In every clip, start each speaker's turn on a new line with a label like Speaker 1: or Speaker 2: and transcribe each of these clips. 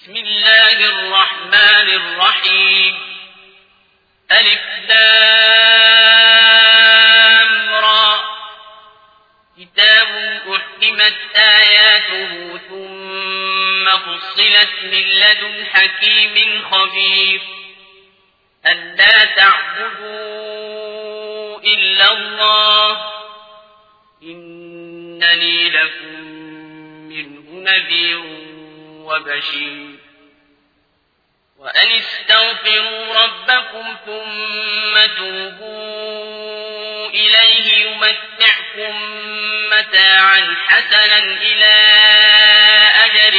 Speaker 1: بسم الله الرحمن الرحيم ألف لام را كتاب أحكمت آياته ثم فصلت من لدن حكيم خبير ألا تعبدوا إلا الله إنني لكم منه نذير وبشير وأن استغفروا ربكم ثم توبوا إليه يمتعكم متاعا حسنا إلى أجل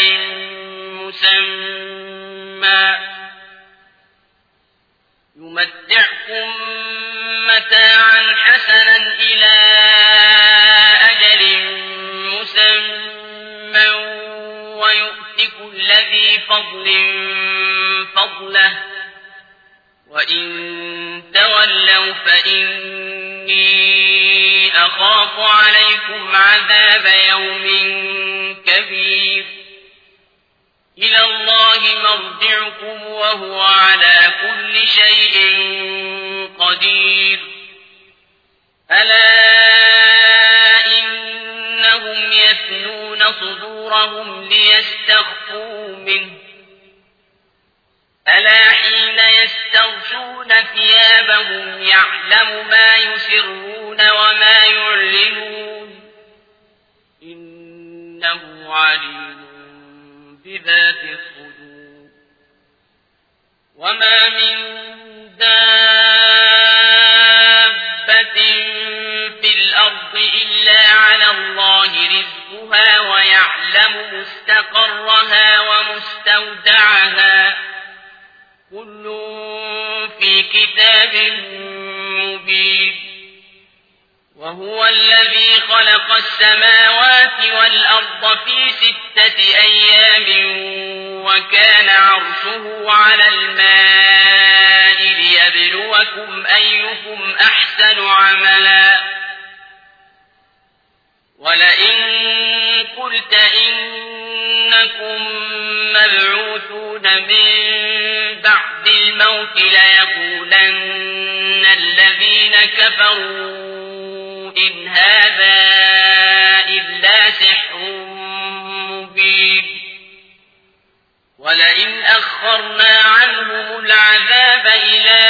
Speaker 1: مسمى ويؤت كل ذي فضل فضله وإن تولوا فإني أخاف عليكم عذاب يوم كبير إلى الله مرجعكم وهو على كل شيء قدير ألا إنهم يثنون صدورهم ليستخفوا منه ألا حين يستغشون ثيابهم يعلم ما يسرون وما يعلنون إنه عليم بذات الصدور وما من دابة في الأرض إلا على الله رزقها ويعلم مستقرها ومستودعها كل في كتاب مبين وهو الذي خلق السماوات والأرض في 6 أيام وكان عرشه على الماء ليبلوكم أيكم أحسن عملا ولئن قلت إنكم مبعوثون من بعد الموت ليقولن الذين كفروا إن هذا إلا سحر مبين ولئن أخرنا عنهم العذاب إلى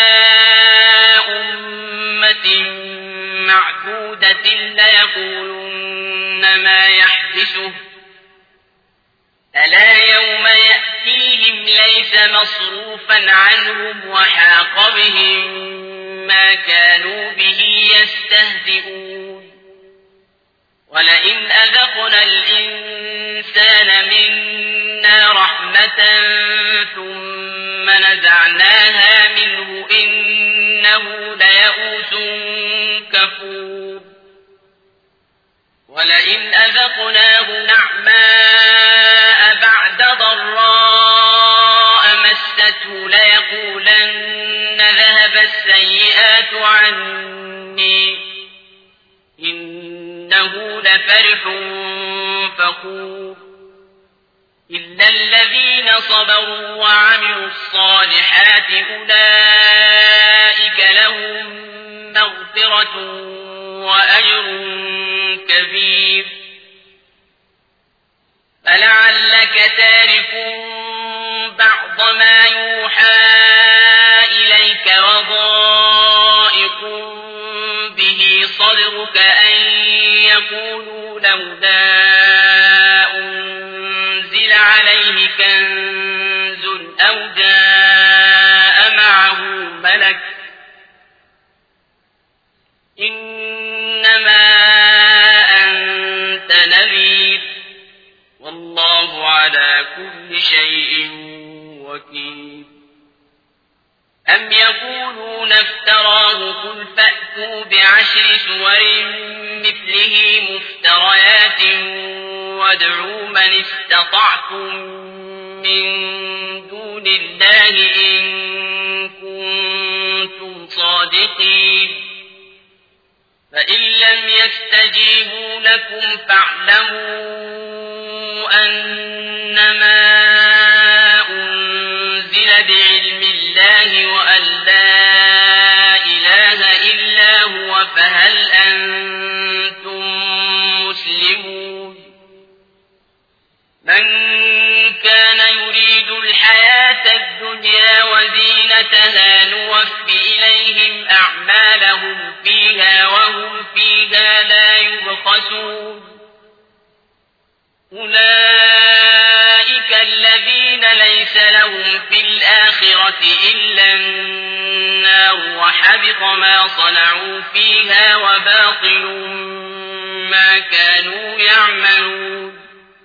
Speaker 1: أمة معدودة ليقولن ما يحدثه ألا يوم يأتيهم ليس مصروفا عنهم وحاق بهم ما كانوا به يستهزئون ولئن أذقنا الإنسان منا رحمة ثم نزعناها منه إنه ليئوس كفور ولئن أذقناه نعماء بعد ضراء مسته ليقولن ذهب السيئات عني إنه لفرح فخور إلا الذين صبروا وعملوا الصالحات أولئك لهم مغفرة وأجر كبير فلعلك تارك بعض ما يوحى إليك وضائق به صدرك أن يقولوا لولا أنزل عليه كنز أو جاء معه ملك إنما أنت نذير والله على كل شيء وكيل أم يقولون افتراه قل فأتوا ب10 سور مثله مفتريات وادعوا من استطعتم من دون الله إن كنتم صادقين فإن لم يستجيبوا لكم فاعلموا أنما زينتها نوف إليهم أعمالهم فيها وهم فيها لا يبخسون أولئك الذين ليس لهم في الآخرة إلا النار وحبط ما صنعوا فيها وباطل ما كانوا يعملون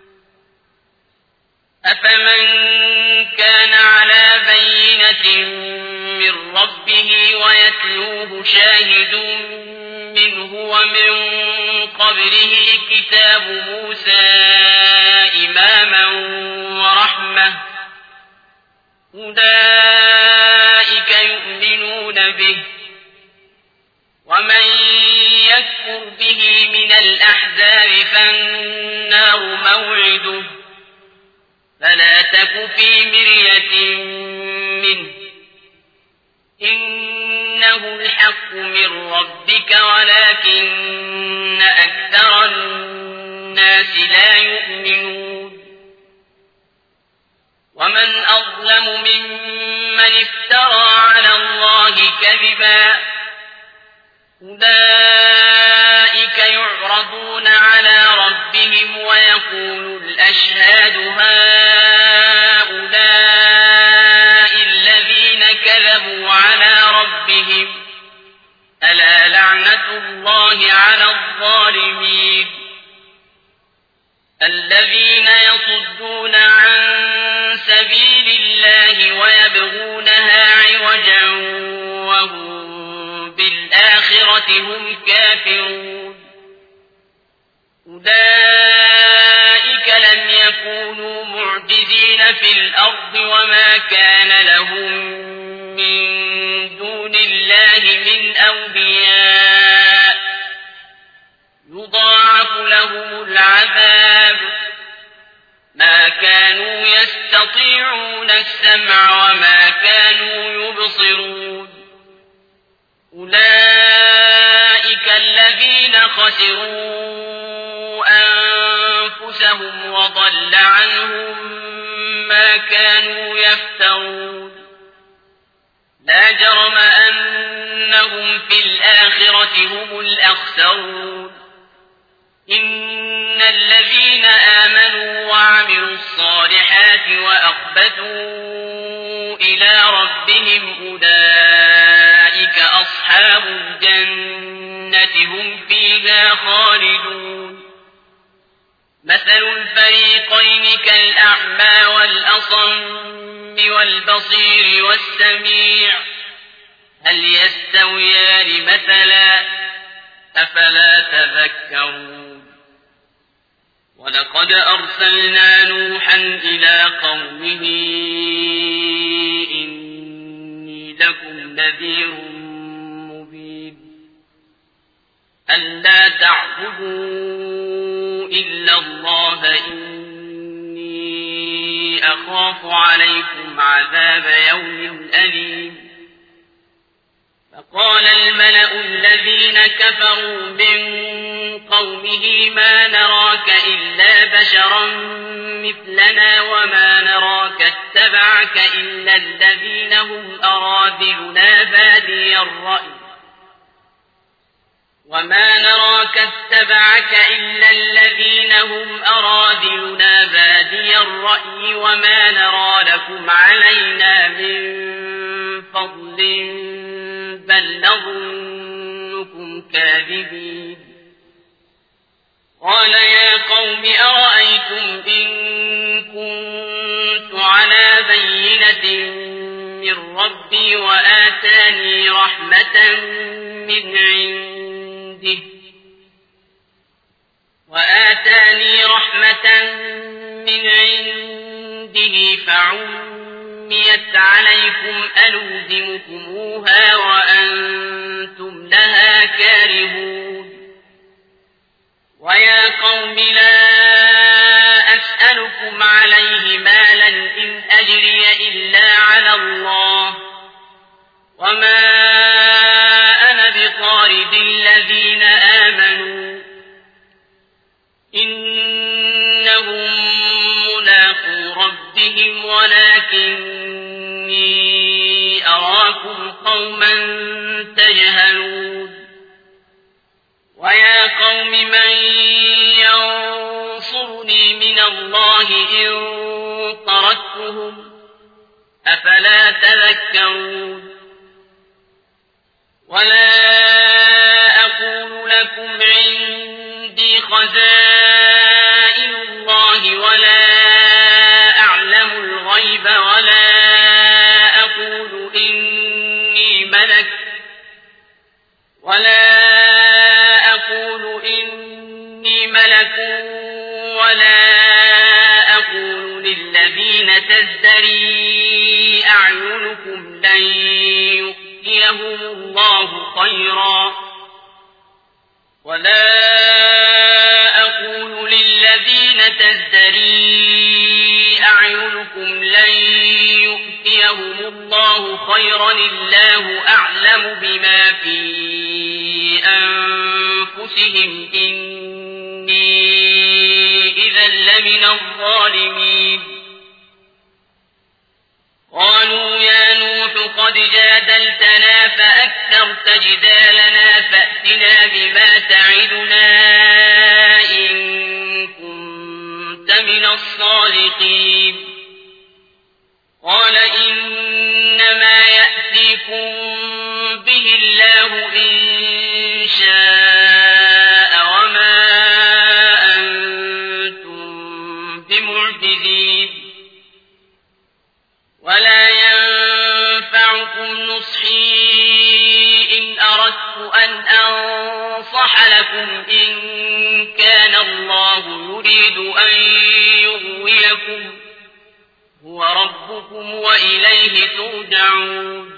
Speaker 1: أفمن كان على بينة من ربه ويتلوه شاهد منه ومن قبله كتاب موسى إماما ورحمة أولئك يؤمنون به ومن يكفر به من الأحزاب فالنار موعده فلا تك في مرية منه إنه الحق من ربك ولكن أكثر الناس لا يؤمنون ومن أظلم ممن افترى على الله كذبا أولئك يعرضون على ربهم ويقول الأشهاد هؤلاء الذين كذبوا على ربهم ألا لعنة الله على الظالمين الذين يصدون عن سبيل الله ويبغونها عوجا وهم بالآخرة هم كافرون أولئك لم يكونوا معجزين في الأرض وما كان لهم من دون الله من أولياء يضاعف لهم العذاب ما كانوا يستطيعون السمع وما كانوا يبصرون أولئك الذين خسروا أنفسهم وضل عنهم ما كانوا يفترون لا جرم أنهم في الآخرة هم الأخسرون إن الذين آمنوا وعملوا الصالحات وأخبتوا إلى ربهم أولئك أصحاب الجنة هم فيها خالدون مثل الفريقين كالأعمى والأصم والبصير والسميع هل يستويان مثلا أفلا تذكرون ولقد أرسلنا نوحا إلى قومه إني لكم نذير مبين ألا تعبدوا إلا الله إني أخاف عليكم عذاب يوم أليم فقال الملأ الذين كفروا من قومه ما نراك إلا بشرا مثلنا وما نراك اتبعك إلا الذين هم أراذلنا بادي الرأي وما نراك اتبعك إلا الذين هم أراذلنا بادي الرأي وما نرى لكم علينا من فضل بل نظنكم كاذبين قال يا قوم أرأيتم إن كنت على بينة من ربي وآتاني رحمة من عنده فعميت عليكم ألزمكموها وأنتم لها كارهون ويا قوم لا أسألكم عليه مالا إن أجري إلا على الله وما أنا بطارد الذين آمنوا إنهم ملاقو ربهم ولكني أراكم قوما تجهلون ويا قوم من ينصرني من الله إن طردتهم أفلا تذكرون ولا أقول لكم عندي خزائن الله ولا أعلم الغيب ولا أقول إني ملك ولا أقول للذين تزدري أعينكم لن يؤتيهم الله خيرا الله أعلم بما في أنفسهم إني إذا لمن الظالمين قالوا يا نوح قد جادلتنا فأكثرت جدالنا فأتنا بما تعدنا إن كنت من الصادقين قال إنما يأتيكم به الله إن شاء وما أنتم بمعجزين ولا ينفعكم نصحي إن أردت أن أنصح لكم إن كان الله يريد أن يغويكم هو ربكم وإليه ترجعون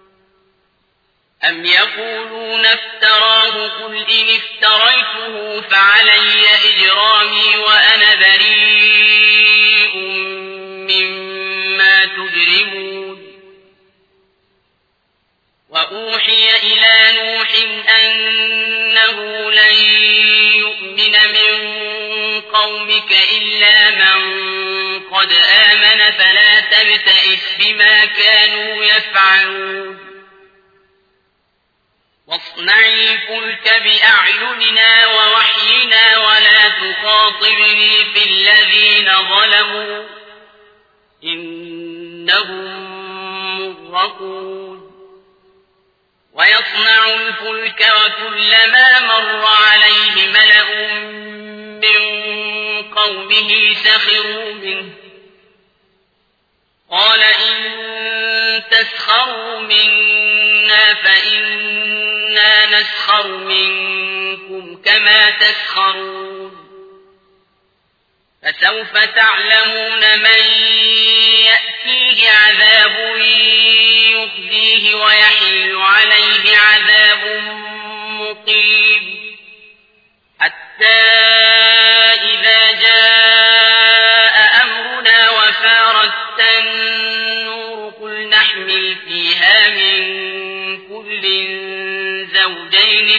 Speaker 1: أم يقولون افتراه قل إن افتريته فعلي إجرامي وأنا بريء مما تجرمون وأوحي إلى نوح أنه لن يؤمن من قومك إلا من قد آمن فلا تبتئس بما كانوا يفعلون واصنع الفلك بأعيننا ووحينا ولا تخاطبني في الذين ظلموا إنهم مغرقون ويصنع الفلك وكلما مر عليه ملأ من قومه سخروا منه قال إن تسخروا منا فإنا نسخر منكم كما تسخرون فسوف تعلمون من يأتيه عذاب يخزيه ويحل عليه عذاب مقيم حتى إذا جاء أمرنا وفارت النور قل نحمل فيها من كل زوجين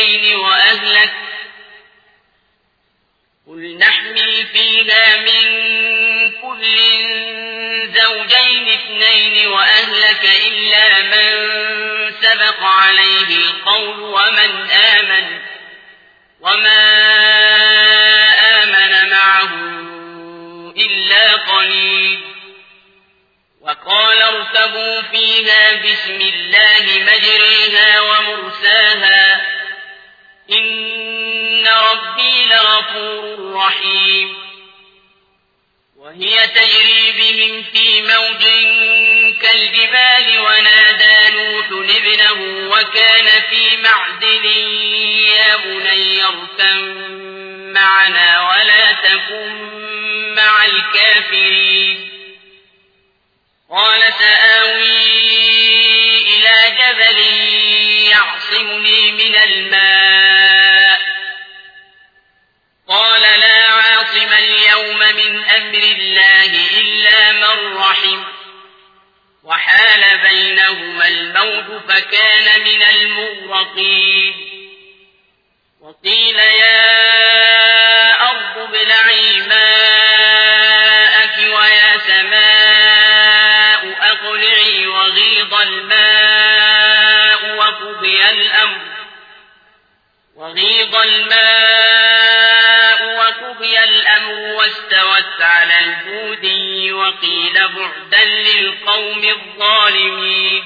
Speaker 1: اثنين وأهلك إلا من سبق عليه القول وما آمن معه إلا قليل وقال اركبوا فيها بسم الله مجريها ومرساها إن ربي لغفور رحيم وهي تجري بهم في موج كالجبال ونادى نوح ابنه وكان في معزل يا بني اركب معنا ولا تكن مع الكافرين قال سآوي إلى جبل يعصمني من الماء قال لا عاصم اليوم من أمر الله إلا من رحم وحال بينهما الموج فكان من المغرقين وقيل يا أرض ابلعي ماءك ويا سماء أقلعي وغيض الماء الماء وقضي الأمر واستوت على الجودي وقيل بعدا للقوم الظالمين.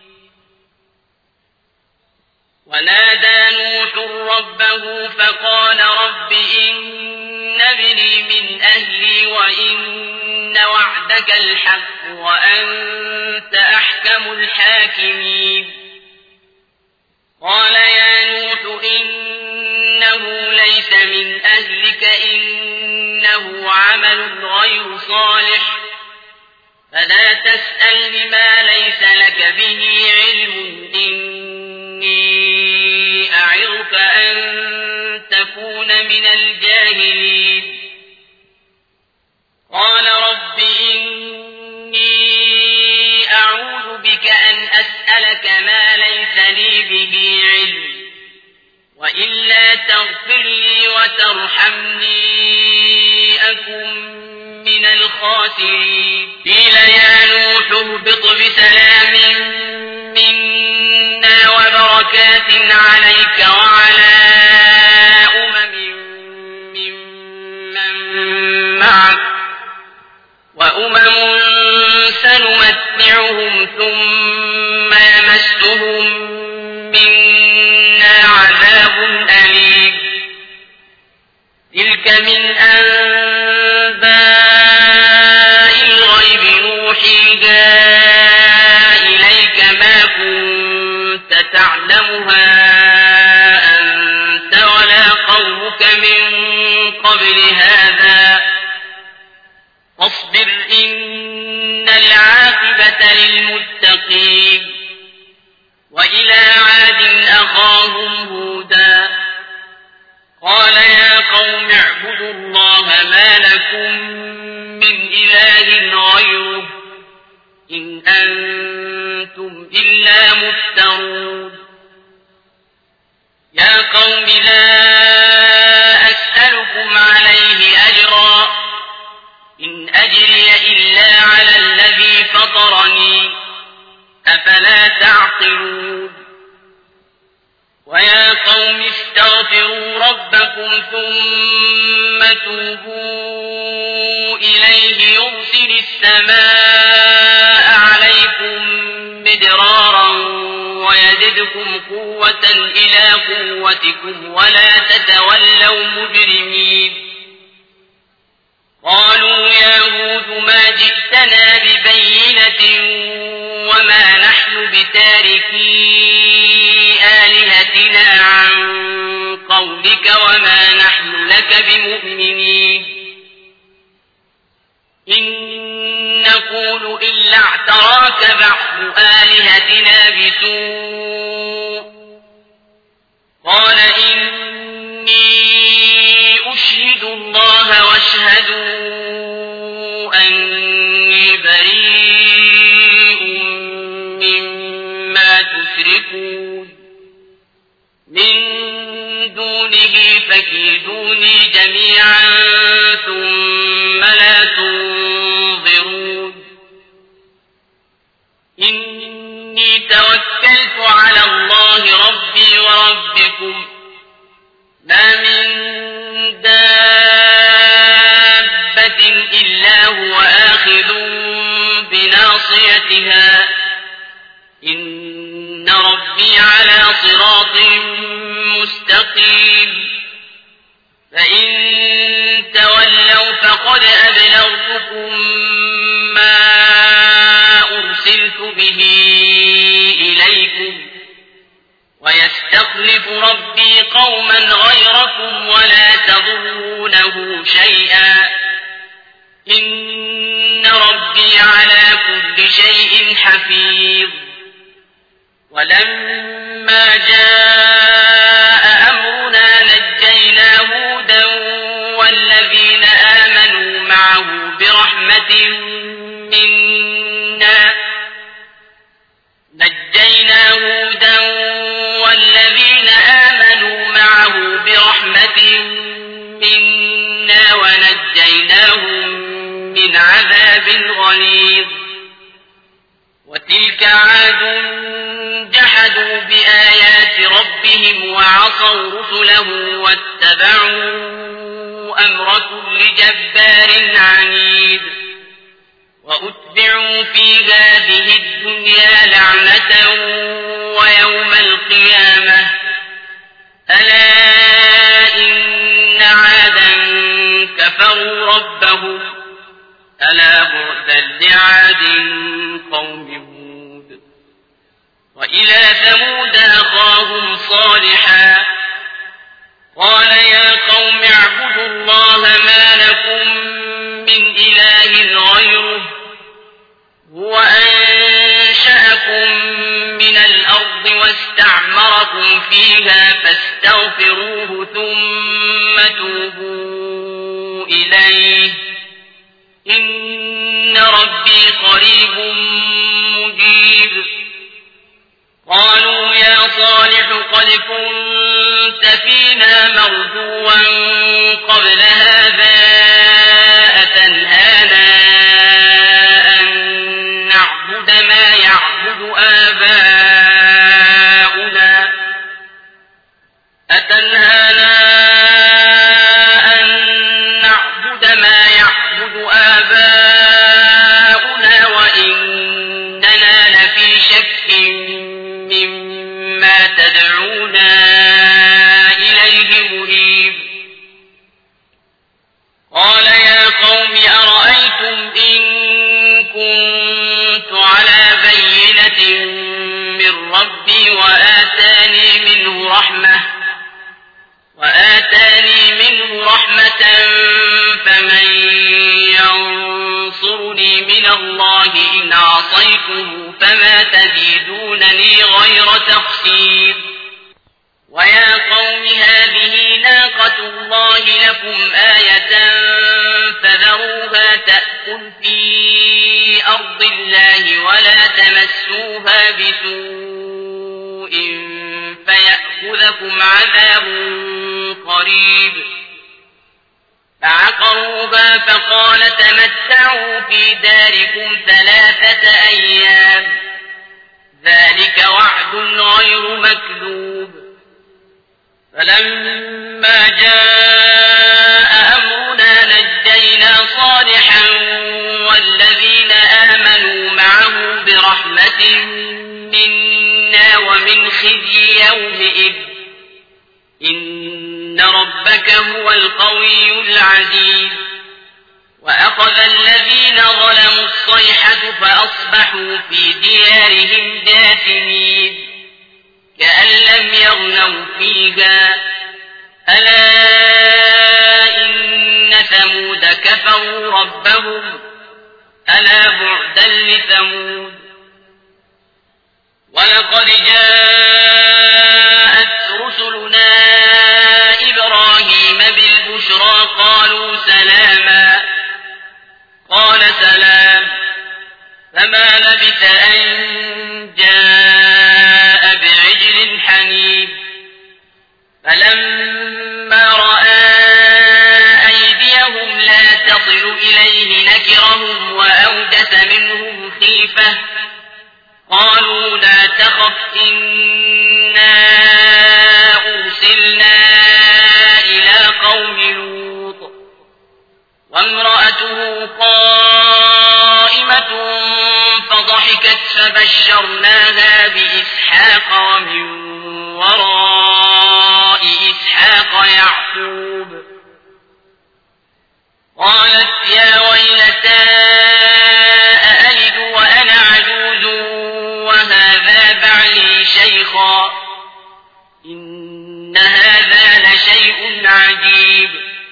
Speaker 1: ونادى نوح ربه فقال رب إن ابني من أهلي وإن وعدك الحق وأنت أحكم الحاكمين. قال يا نوح إنه ليس من أهلك إنه عمل غير صالح فلا تسأل بما ليس لك به علم إني أعظك أن تكون من الجاهلين. قال رب إني أعوذ بك أن أسألك ما ليس لي به علم وإلا تغفر لي وترحمني أكن من الخاسرين. قيل يا نوح اهبط بسلام منا وبركات عليك وعلى أمم ممن معك وأمم سنمتعهم ثم يمسهم منا عذاب أليم. تلك من أنباء الغيب نوحيها إليك ما كنت تعلمها أنت ولا قومك من قبل هذا فاصبر إن العاقبة للمتقين. وإلى عاد أخاهم هودا قال يا قوم اعبدوا الله ما لكم من إله غيره إن أنتم إلا مفترون. يا قوم لا أسألكم عليه أجرا إن أجري إلا على الذي فطرني أفلا تعقلون. ويا قوم استغفروا ربكم ثم توبوا إليه يرسل السماء عليكم مدرارا ويزدكم قوة إلى قوتكم ولا تتولوا مجرمين. قالوا يا هود ما جئتنا ببينة وما نحن بتاركي آلهتنا عن قولك وما نحن لك بمؤمنين إن نقول إلا اعتراك بعض آلهتنا بسوء. قال إني أشهد الله واشهدوا أني بريء مما تشركون من دونه فكيدوني جميعا ثم لا تنظرون. إني توكلت على الله ربي وربكم ما من دابة إلا هو آخذ بناصيتها إن ربي على صراط مستقيم. فإن تولوا فقد أبلغتكم ما أرسلت به إليكم ويستخلف ربي قوما غيركم ولا تضرونه شيئا إن ربي على كل شيء حفيظ. ولما جاء أمرنا نجينا هودا والذين آمنوا معه برحمة منا ونجيناهم من عذاب غليظ. وتلك عاد جحدوا بآيات ربهم وعصوا رسله واتبعوا أمر كل جبار عنيد وأتبعوا في هذه الدنيا لعنة ويوم القيامة ألا إن عادا كفروا ربهم ألا بعدا لعاد قوم هود وإلى ثمود أخاهم صالحا قال يا قوم اعبدوا الله ما لكم من إله غيره هو أنشأكم من الأرض واستعمركم فيها فاستغفروه ثم توبوا إليه إن ربي قريب مجيب قالوا يا صالح قد كنت فينا مرجوا قبل هذا أتنهانا أن نعبد ما يعبد آباؤنا وإننا لفي شك مما تدعونا إليه مريب قال يا قوم أرأيتم إن كنت على بينة من ربي وآتاني منه رحمة فمن ينصرني من الله إن عصيته فما تزيدونني غير تخسير ويا قوم هذه ناقة الله لكم آية فذروها تأكل في أرض الله ولا تمسوها بسوء فيأخذكم عذاب قريب فعقروها فقال تمتعوا في داركم 3 أيام ذلك وعد غير مكذوب فلما جاء أمرنا نجينا صالحا والذين آمنوا معه برحمة منا ومن خزي يومئذ إن ربك هو القوي العزيز وأخذ الذين ظلموا الصيحة فأصبحوا في ديارهم جاثمين كأن لم يغنوا فيها ألا إن ثمود كفروا ربهم ألا بعدا لثمود ولقد جاءت رسلنا إبراهيم بالبشرى قالوا سلاما قال سلام فما لبث أن جاء بعجل حنيب فلما رأى أيديهم لا تصل إليه نكرهم وأوجس منهم خيفة قالوا لا تخف إنا أرسلنا إلى قوم لوط وامرأته قائمة فضحكت فبشرناها بإسحاق ومن وراء إسحاق يعقوب قالت يا ويلتى أألد وأنا عجوز وهذا بعلي شيخا إن هذا لشيء عجيب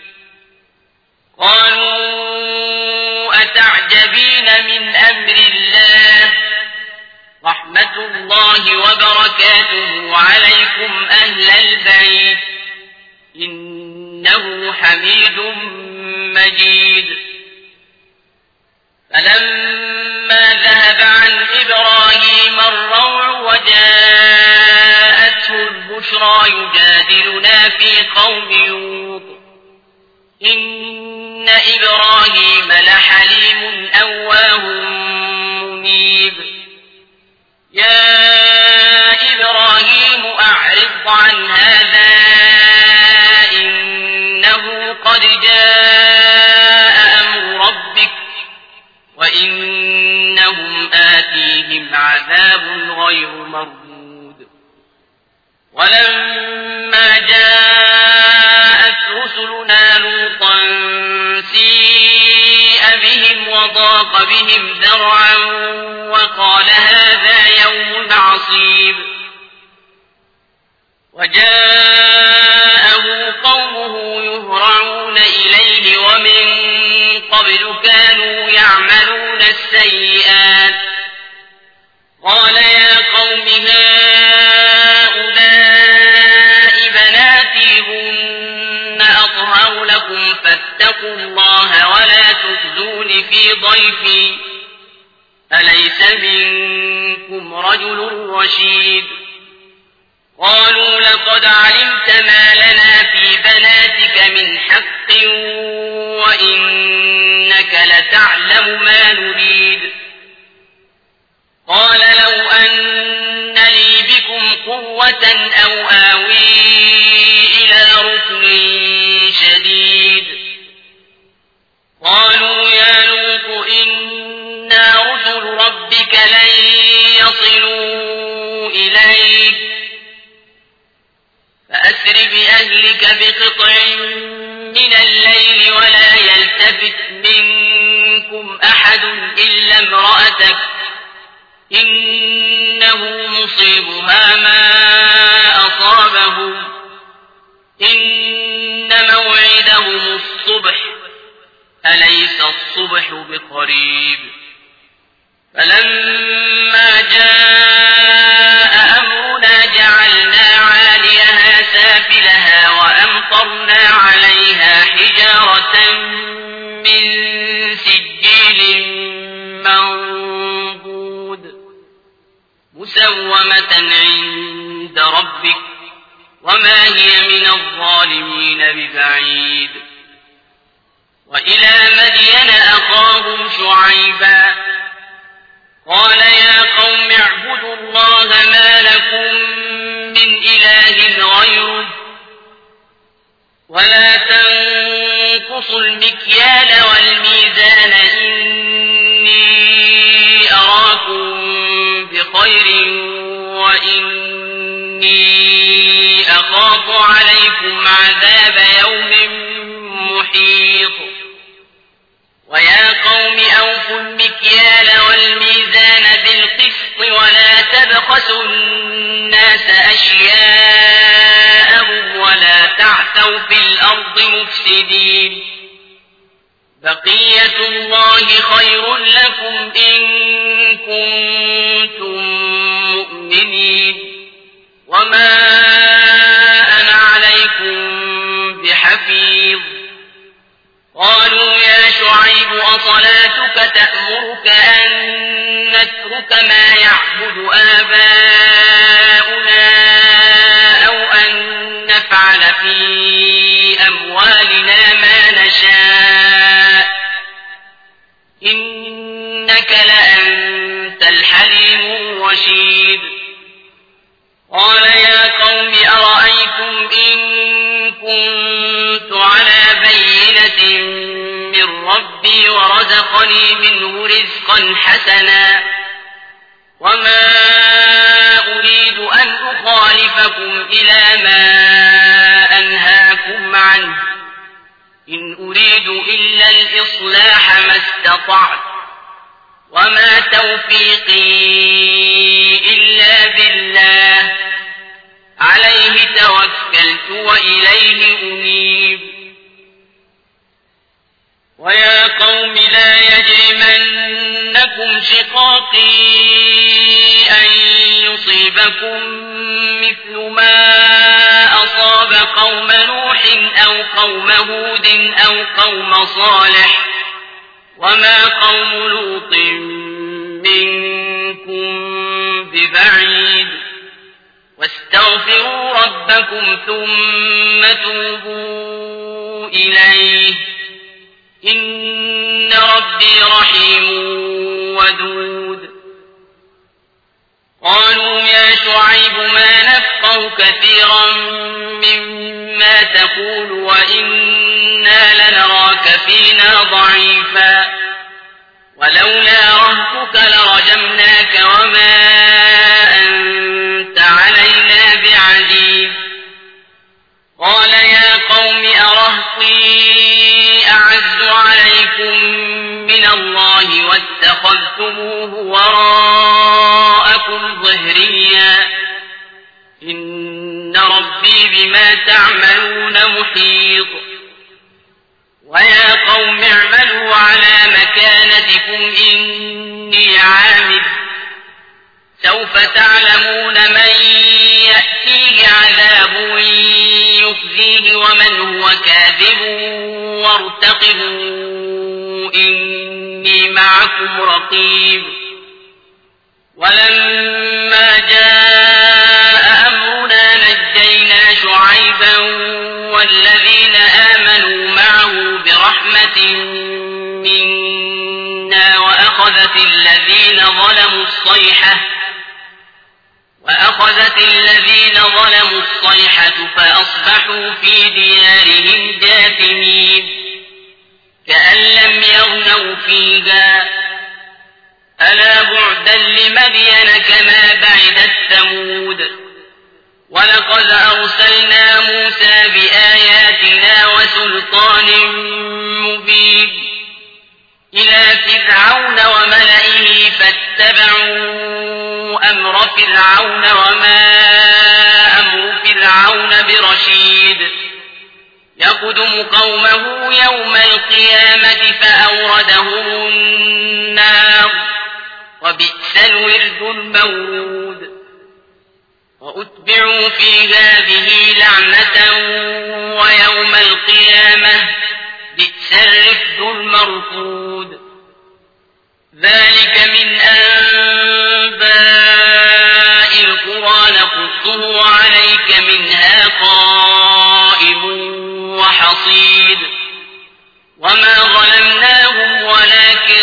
Speaker 1: قالوا أتعجبين من أمر الله رحمة الله وبركاته عليكم أهل البيت إنه حميد مجيد فلما ذهب عن إبراهيم الروع وجاءته البشرى يجادلنا في قوم لوط إن إبراهيم لحليم أواه منيب إنهم آتيهم عذاب غير مردود ولما جاءت رسلنا لوطا سيء بهم وضاق بهم ذرعا وقال هذا يوم عصيب وجاءه قومه يهرعون إليه ومن قبل كانوا يعملون السيئات قال يا قوم هؤلاء بناتي هن أطهر لكم فاتقوا الله ولا تخزون في ضيفي أليس منكم رجل رشيد قالوا لقد علمت ما لنا في بناتك من حق وإنك لتعلم ما نريد قال لو أن لي بكم قوة أو آوي إلى ركن شديد قالوا يا لوط إنا رسل ربك لن يصلوا إليك فأسر بأهلك بقطع من الليل ولا يلتفت منكم أحد إلا امرأتك إنه مصيبها ما أصابهم إن موعدهم الصبح أليس الصبح بقريب فلما جاء أمرنا جعلنا عاليها سافلها وأمطرنا عليها حجارة من سجيل منضود مسومة عند ربك وما هي من الظالمين ببعيد وإلى مدين أخاهم شعيبا قال يا قوم اعبدوا الله ما لكم من إله غيره ولا تنقصوا المكيال والميزان إني أراكم بخير وإني أخاف عليكم عذاب يوم محيط ويا قوم أوفوا المكيال والميزان بالقسط ولا تبخسوا الناس أشياءهم ولا تعثوا في الأرض مفسدين بقية الله خير لكم إن كنتم مؤمنين وما أنا عليكم بحفيظ قالوا يا شعيب أصلاتك تأمرك أن نترك ما يعبد آباؤنا أو أن نفعل في أموالنا ما نشاء إنك لأنت الحليم الرشيد قال يا قوم أرأيتم إن كنت على بينة من ربي ورزقني منه رزقا حسنا وما أريد أن أخالفكم إلى ما أنهاكم عنه إن أريد إلا الإصلاح ما استطعت وما توفيقي إلا بالله عليه توكلت وإليه أنيب ويا قوم لا يجرمنكم شقاقي أن يصيبكم مثل ما أصاب قوم نوح أو قوم هود أو قوم صالح وما قوم لوط منكم ببعيد واستغفروا ربكم ثم توبوا إليه إن ربي رحيم ودود قالوا يا شعيب ما نفقه كثيرا مما تقول وإنا لنراك فينا ضعيفا ولولا رهتك لرجمناك وما أنت علينا بعزيز قال يا قوم أرهطي أعز عليكم من الله واتخذتموه وراءكم ظهريا إن ربي بما تعملون محيط ويا قوم اعملوا على مكانتكم إني عامل سوف تعلمون من يأتيه عذاب يخزيه ومن هو كاذب وارتقبوا إني معكم رقيب ولما جاء أمرنا نجينا شعيبا والذين آمنوا معه برحمة منا وأخذت الذين ظلموا الصيحة فأصبحوا في ديارهم جاثمين كأن لم يغنوا فيها ألا بعدا لمدين كما بعدت ثمود ولقد أرسلنا موسى بآياتنا وسلطان مبين إلى فرعون وملئه فاتبعوا أمر فرعون وما أمر فرعون برشيد يقدم قومه يوم القيامة فأوردهم النار وبئس الورد المورود وأتبعوا في هذه لعنة ويوم القيامة بئس الرفد المرفود ذلك من أنباء القرى نقصه عليك منها قائم وحصيد وما ظلمناهم ولكن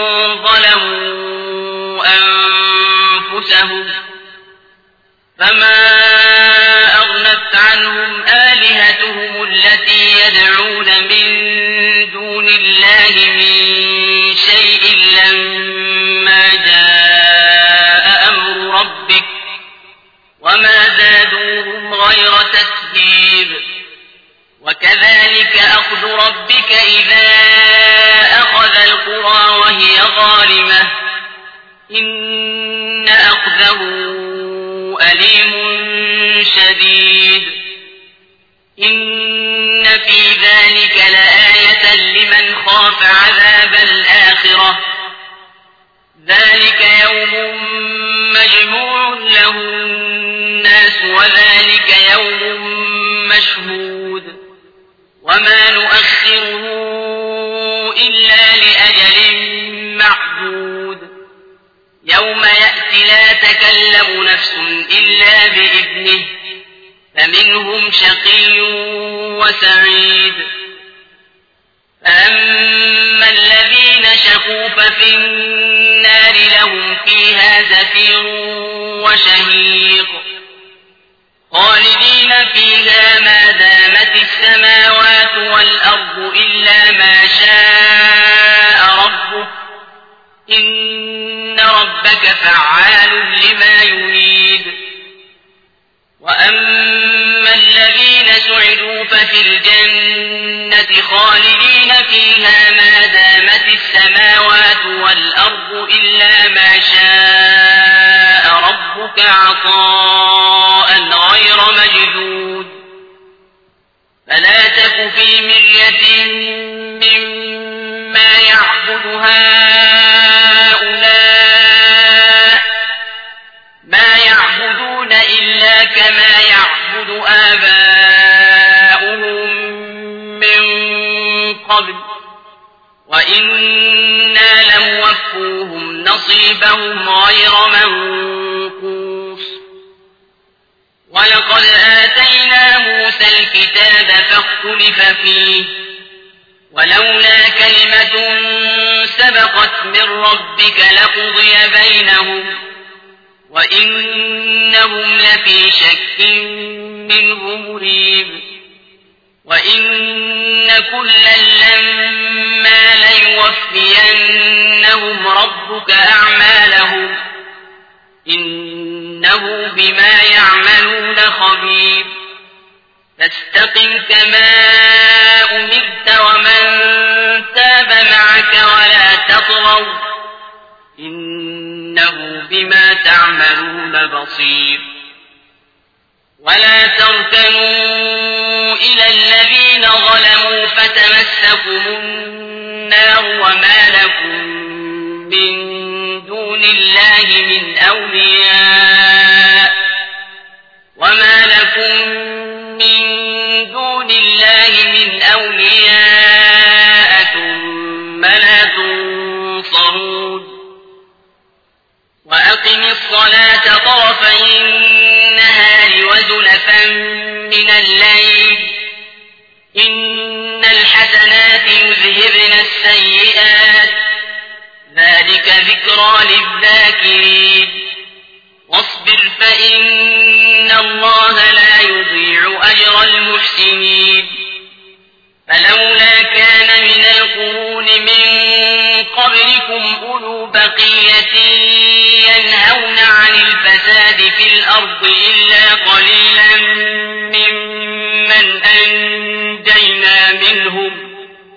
Speaker 1: ظلموا أنفسهم فما أغنت عنهم آلهتهم التي يدعون من دون الله من شيء لما جاء أمر ربك وما زادوهم غير تتبيب وكذلك أخذ ربك إذا أخذ القرى وهي ظالمة إن أخذه أليم شديد إن في ذلك لآية لمن خاف عذاب الآخرة ذلك يوم مجموع له الناس وذلك يوم مشهود وما نؤخره إلا لأجل معدود يوم يأتي لا تكلم نفس إلا بإذنه فمنهم شقي وسعيد فأما الذين شقوا ففي النار لهم فيها زفير وشهيق خالدين فيها ما دامت السماوات والأرض إلا ما شاء ربك إن ربك فعال لما يريد وأما الذين سعدوا ففي الجنة خالدين فيها ما دامت السماوات والأرض إلا ما شاء ربك عطاء غير مجدود فلا تك في مرية مما يعبد هؤلاء ما يعبدون إلا كما يعبد آباؤهم من قبل وإنا لموفوهم نصيبهم غير منقوص ولقد آتينا موسى الكتاب فاختلف فيه ولولا كلمة سبقت من ربك لقضي بينهم وإنهم لفي شك منه مريب وإن كلا لما ليوفين ليرينهم ربك أعمالهم إنه بما يعملون خبير فاستقم كما أمرت ومن تاب معك ولا تطغوا إنه بما تعملون بصير ولا تركنوا إلى الذين ظلموا فتمسكم النار وما لكم من دون الله من أولياء ثم لا تنصرون وأقم الصلاة طرفي النهار وزلفا من الليل إن الحسنات يذهبن السيئات ذلك ذكرى للذاكرين واصبر فإن الله لا يضيع أجر المحسنين فلولا كان من القرون من قبلكم أولو بقية ينهون عن الفساد في الأرض إلا قليلا ممن أنجينا منهم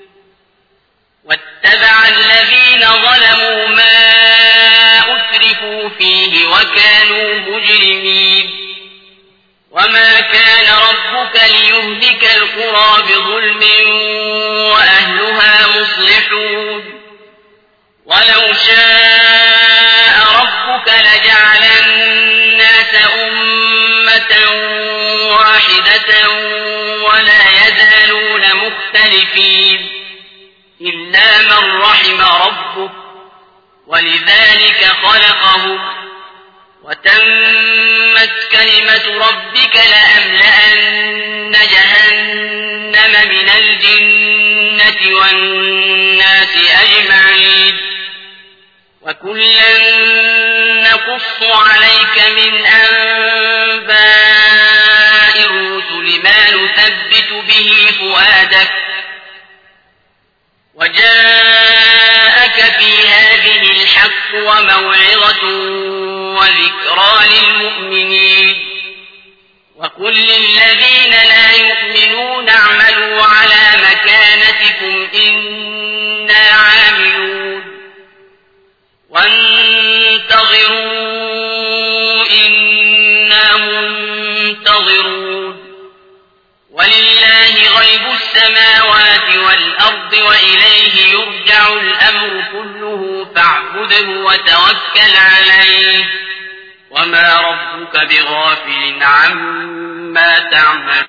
Speaker 1: واتبع الذين ظلموا ما أترفوا فيه وكانوا مجرمين وما كان ربك ليهلك القرى بظلم وأهلها مصلحون ولو شاء ربك لجعل الناس أمة واحدة ولا يزالون مختلفين إلا من رحم ربك ولذلك خلقهم وتمت كلمة ربك لأملأن جهنم من الجنة والناس أجمعين وكلا نقص عليك من أنباء الرسل ما نثبت به فؤادك وجاءك في هذه الحق وموعظة وذكرى للمؤمنين وقل للذين لا يؤمنون اعملوا على مكانتكم إنا عاملون وانتظروا إنا منتظرون ولله غيب السماوات والأرض وإليه يرجع الأمر كله فاعبده وتوكل عليه وما ربك بغافل عما تعمل